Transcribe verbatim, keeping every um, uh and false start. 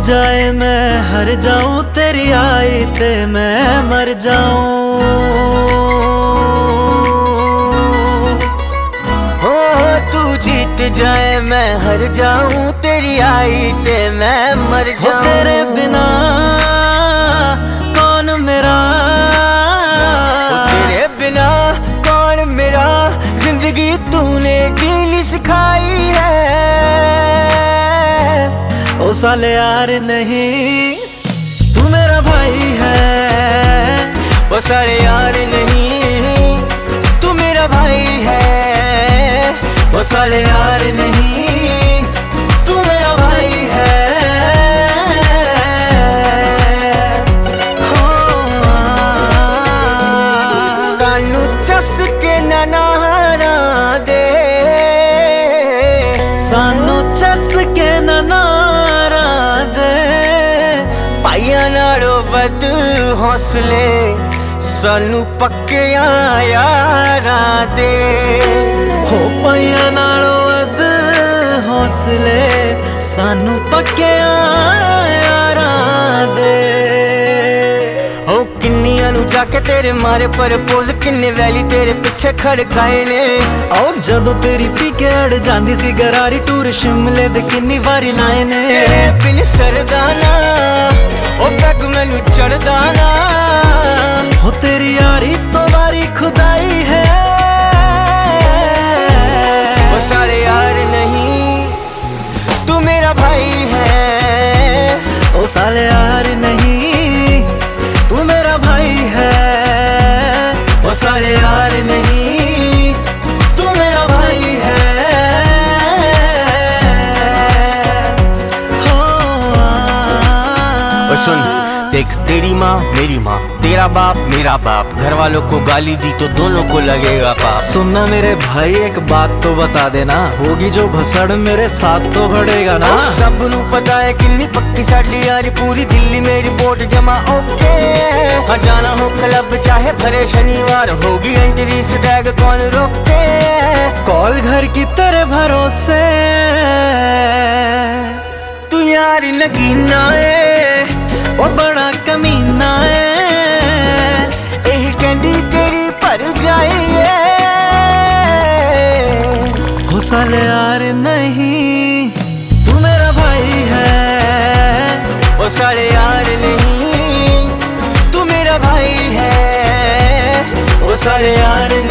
जाए मैं हर जाऊं, तेरी आई ते मैं मर जाऊं। हो तू जीत जाए मैं हर जाऊं, तेरी आई ते मैं मर जाऊं। तेरे बिना कौन मेरा, तेरे बिना कौन मेरा, जिंदगी तूने जीनी सिखाई है। ओ साले यार नहीं, तू मेरा भाई है। ओ साले यार नहीं, तू मेरा भाई है। ओ साले यार नहीं, तू मेरा भाई है। सानू चस के नारा दे, सानू चस के नारा दे, पाइया नालों वध हौसले सानू पक्के यारां दे। हो पाइया नालों वध हौसले सानू पक्के यारां दे। हो किन्नियां नू जाके तेरे मारे परपोज, किन्ने वैली तेरे पिछे खड़काए ने। आओ जदों तेरी पी के अड़ जांदी सी गरारी, टूर शिमले दे किन्नी वारी लाए ने। तेरे बिन सरदाना ओ पैग मैनू चढ़दाना, हो तेरी यारी तो वारी खुदाई है। ओ साले यार नहीं, तू मेरा भाई है। ओ साले यार नहीं, तू मेरा भाई है। ओ साले यार नहीं, तू मेरा भाई है। हो ओ सुन देख, तेरी माँ मेरी माँ, तेरा बाप मेरा बाप, घर वालों को गाली दी तो दोनों को लगेगा पाप। सुनना मेरे भाई एक बात तो बता देना, होगी जो भसड़ मेरे साथ तो घड़ेगा ना। सब नू पता है किन्नी पक्की साडी यारी, पूरी दिल्ली में रिपोर्ट जमा ओके। हाँ जाना हो क्लब चाहे भरे शनिवार, होगी एंट्री से टैग कौन रोके। कॉल घर की तेरे भरोसे, तू यार नगीना है ओ बड़ा कमीना है। यही कैंडी तेरी पर जाइए। हो साले यार नहीं, तू मेरा भाई है। ओ साले यार नहीं, तू मेरा भाई है। ओ साले यार